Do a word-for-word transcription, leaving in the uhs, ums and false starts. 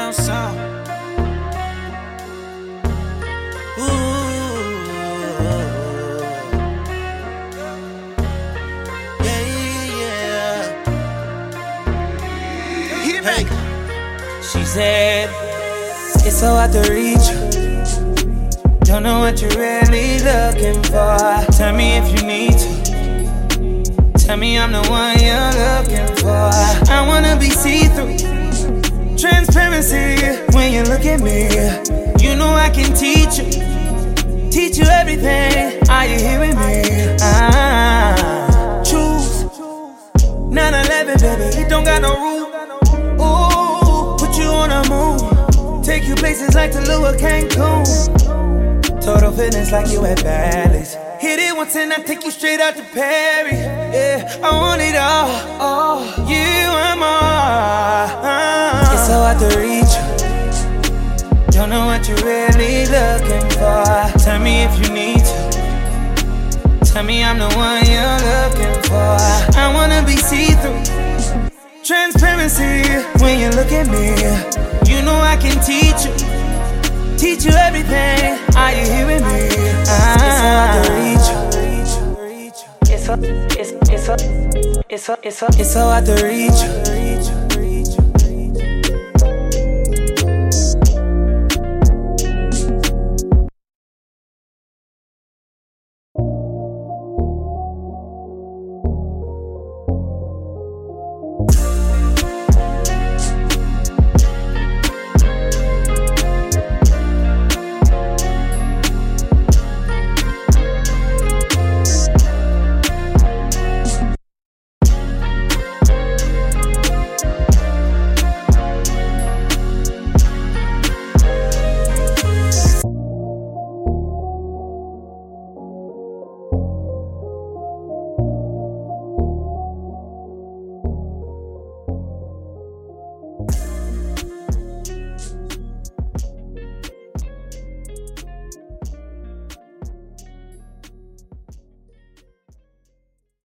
down south. Ooh, yeah, yeah. Hit it back. Hey. She said, it's so hard to reach you. Don't know what you're really looking for. Tell me if you need to. Tell me I'm the one you're looking for. I wanna be see-through. Transparency when you look at me. You know I can teach you. Teach you everything. Are you hearing me? Ah, choose nine eleven, baby. It don't got no rule. Ooh, put you on a moon. Take you places like Tulum, Cancun. Total fitness like you at Bally's. Hit it once and I take you straight out to Paris. Yeah, I want it all, all, you and more. It's so hard to reach you. Don't know what you're really looking for. Tell me if you need to. Tell me I'm the one you're looking for. I wanna be see-through. Transparency when you look at me. You know I can teach you. Teach you everything. Are you hearing me? Ah, it's so hard to reach you. It's so, it's, it's so, it's so, it's so, it's so hard to reach you.